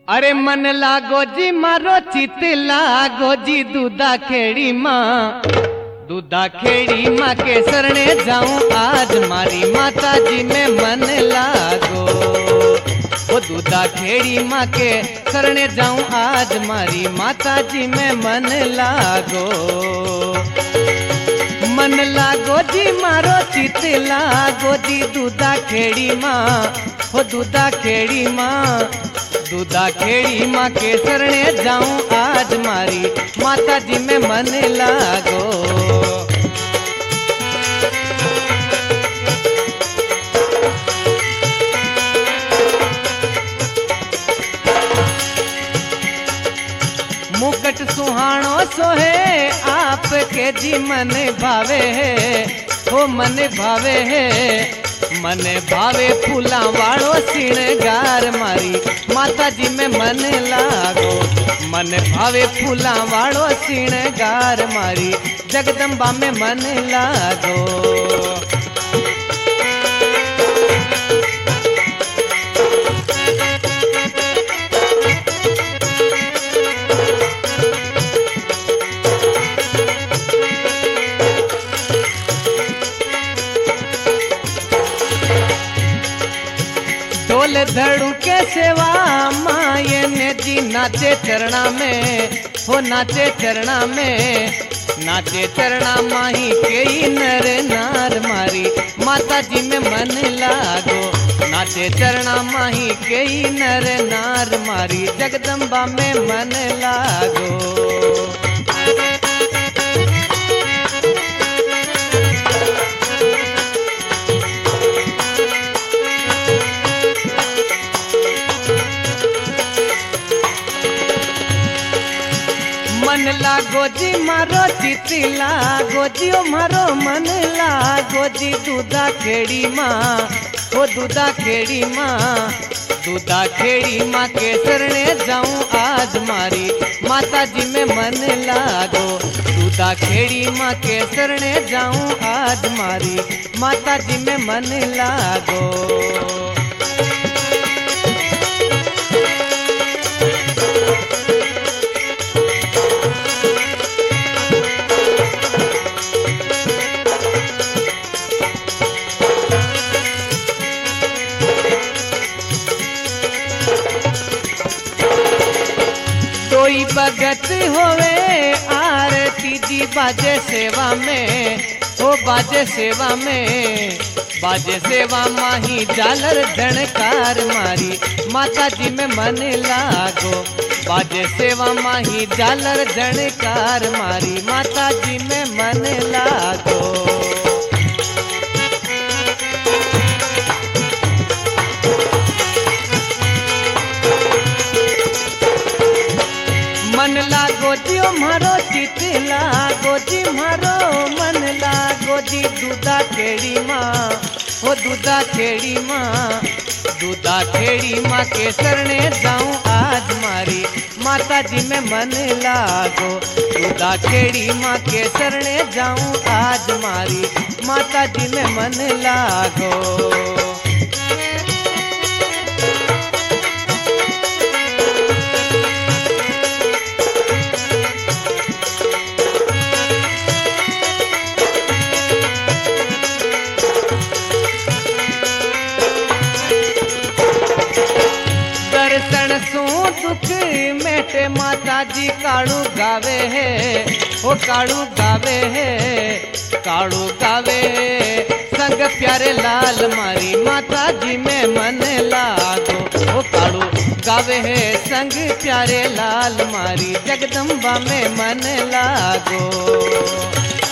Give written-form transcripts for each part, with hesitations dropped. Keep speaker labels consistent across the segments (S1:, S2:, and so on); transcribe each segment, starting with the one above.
S1: अरे मन लागो जी मारो चित लागो जी दूधा खेड़ी माँ, दूधा खेड़ी माँ के शरणे जाऊं आज मारी माता जी में मन लागो। वो दूधा खेड़ी माँ के शरणे जाऊं आज मारी माता जी में मन लागो। मन लागो जी मारो चित लागो जी दूधा खेड़ी माँ, हो दूधा खेड़ी माँ, दूधा खेड़ी माँ के शरणे जाऊं आज मारी माता जी में मन लागो। मुकट सुहानो सोहे आपके जी मन भावे है, हो मन भावे है, मन भावे फूला वाड़ो श्रृंगार मारी माता जी में मन लागो। मन भावे फूला वाड़ो श्रृंगार मारी जगदम्बा में मन लागो। ढोल धड़ू के सेवा माये ने जी नाचे चरणा में, हो नाचे चरणा में, नाचे चरणा माही के नर नार मारी माता जी में मन लागो। नाचे चरणा माही के नर नार मारी जगदम्बा में मन लागो। मन लागो जी मारो चित लागो जी ओ मारो मन लागो जी दूधा खेड़ी माँ, हो दूधा खेड़ी माँ, दूधा खेड़ी माँ के शरणे जाऊं आज मारी माता जी में मन लागो। दूधा खेड़ी माँ के शरणे जाऊं आज मारी माता जी में मन लागो। कोई भगत होवे आरती जी बाजे सेवा में, हो बाजे सेवा में, बाजे सेवा माही झालर झणकार मारी माता जी में मन लागो। बाजे सेवा माही झालर झणकार मारी माता जी में मन लागो। मन लागो जी ओ मारो चित लागो जी मारो मन लागो जी दूधा खेड़ी माँ, हो दूधा खेड़ी माँ, दूधा खेड़ी माँ के शरणे जाऊं आज मारी माता जी में मन लागो। दूधा खेड़ी माँ के शरणे जाऊं आज मारी माता जी में मन लागो। दर्शन सू दुख मेटे माता जी काड़ू गावे है, वो काड़ू गावे है, काड़ू गावे संग प्यारे लाल मारी माता जी में मन लागो। वो काड़ू गावे है संग प्यारे लाल मारी जगदम्बा में मन लागो।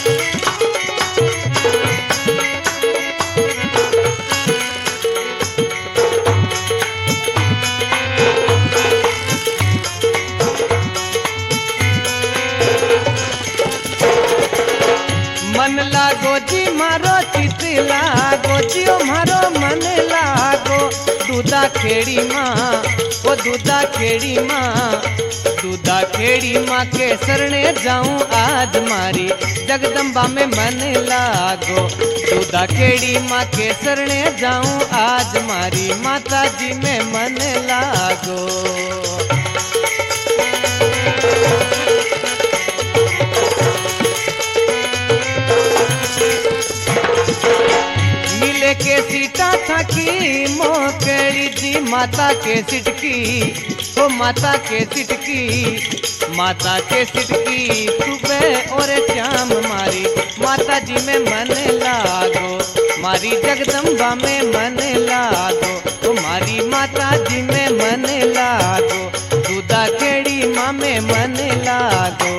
S1: मन लागो जी मारो चित लागो जी ओ मारो मन लागो। दूधा खेड़ी माँ, वो दूधा खेड़ी माँ, दूधा खेड़ी माँ के शरणे जाऊं आज मारी जगदम्बा में मन लागो। दूधा खेड़ी माँ के शरणे जाऊं आज मारी माता जी में मन लागो। मिले के सीटा था कि मोकड़ी जी माता के सिटकी, ओ माता के सिटकी, माता के सिटकी सुबह और शाम मारी माता जी में मन लागो, मारी जगदम्बा में मन लागो, तुम्हारी माता जी में मन लागो, दूधा खेड़ी माँ में मन लागो।